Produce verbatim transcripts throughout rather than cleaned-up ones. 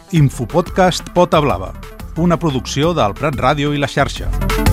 Infopodcast Pota Blava, una producció del Prat Ràdio i la xarxa.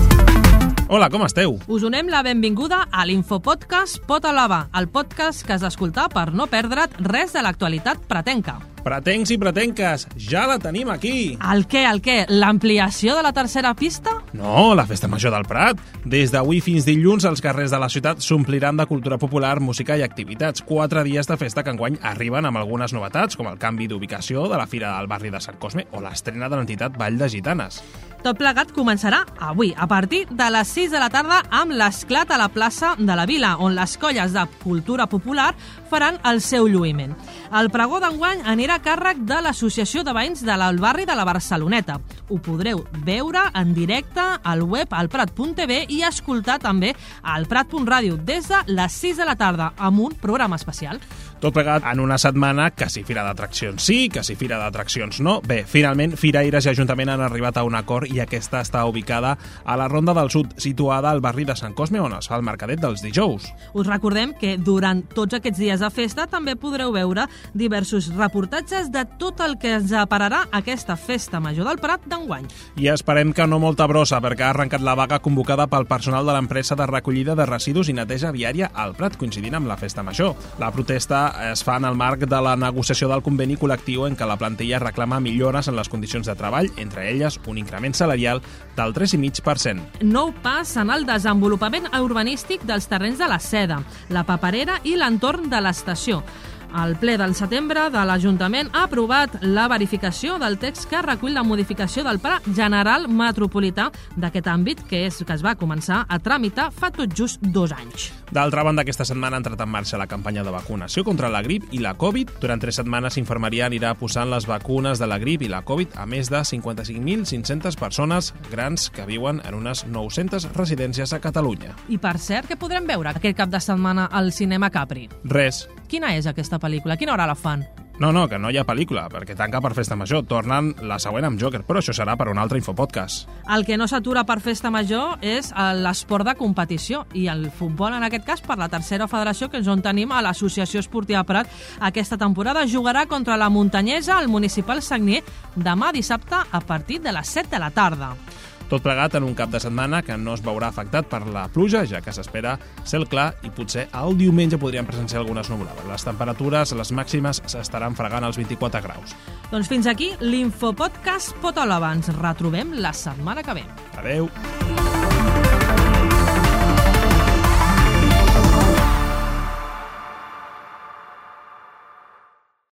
Hola, com esteu? Us donem la benvinguda a l'Infopodcast Pota Blava, el podcast que has d'escoltar per no perdre't res de l'actualitat pratenca. Pretencs i pretenques, ja la tenim aquí! El què, el què? L'ampliació de la tercera pista? No, la Festa Major del Prat. Des d'avui fins dilluns, els carrers de la ciutat s'ompliran de cultura popular, música i activitats. Quatre dies de festa que enguany arriben amb algunes novetats, com el canvi d'ubicació de la Fira del barri de Sant Cosme o l'estrena de l'entitat Vall de Gitanes. Tot plegat començarà avui, a partir de les sis de la tarda, amb l'esclat a la plaça de la Vila, on les colles de cultura popular faran el seu lluïment. El pregó d'enguany anirà a càrrec de l'Associació de Veïns del barri de la Barceloneta. Ho podreu veure en directe al web alprat punt tv i escoltar també al prat punt ràdio des de les sis de la tarda amb un programa especial. Tot plegat en una setmana que si fira d'atraccions sí, que si fira d'atraccions no. Bé, finalment, Firaires i Ajuntament han arribat a un acord i aquesta està ubicada a la Ronda del Sud, situada al barri de Sant Cosme, on es fa el mercadet dels dijous. Us recordem que durant tots aquests dies de festa també podreu veure diversos reportatges de tot el que ens apararà aquesta Festa Major del Prat d'enguany. I esperem que no molta brossa, perquè ha arrencat la vaga convocada pel personal de l'empresa de recollida de residus i neteja viària al Prat, coincidint amb la Festa Major. La protesta es fa en el marc de la negociació del conveni col·lectiu en què la plantilla reclama millores en les condicions de treball, entre elles un increment salarial del tres coma cinc per cent. Nou pas en el desenvolupament urbanístic dels terrenys de la Seda, la Paperera i l'entorn de l'estació. El ple del setembre de l'Ajuntament ha aprovat la verificació del text que recull la modificació del Pla General Metropolità d'aquest àmbit, que és que es va començar a tramitar fa tot just dos anys. D'altra banda, aquesta setmana ha entrat en marxa la campanya de vacunació contra la grip i la Covid. Durant tres setmanes, Infermeria anirà posant les vacunes de la grip i la Covid a més de cinquanta-cinc mil cinc-centes persones grans que viuen en unes nou-centes residències a Catalunya. I per cert, què podrem veure aquest cap de setmana al Cinema Capri? Res. Quina és aquesta pel·lícula? A quina hora la fan? No, no, que no hi ha pel·lícula, perquè tanca per Festa Major. Tornen la següent amb Joker, però això serà per un altre Infopodcast. El que no s'atura per Festa Major és l'esport de competició i el futbol, en aquest cas, per la tercera federació, que és on tenim a l'Associació Esportiva Prat. Aquesta temporada jugarà contra la Muntanyesa, al Municipal Sagnier, demà dissabte a partir de les set de la tarda. Tot plegat en un cap de setmana que no es veurà afectat per la pluja, ja que s'espera cel clar i potser el diumenge podríem presenciar algunes nuvolades. Les temperatures, les màximes, s'estaran fregant als vint-i-quatre graus. Doncs fins aquí l'Infopodcast Pota Blava. Ens retrobem la setmana que ve. Adeu!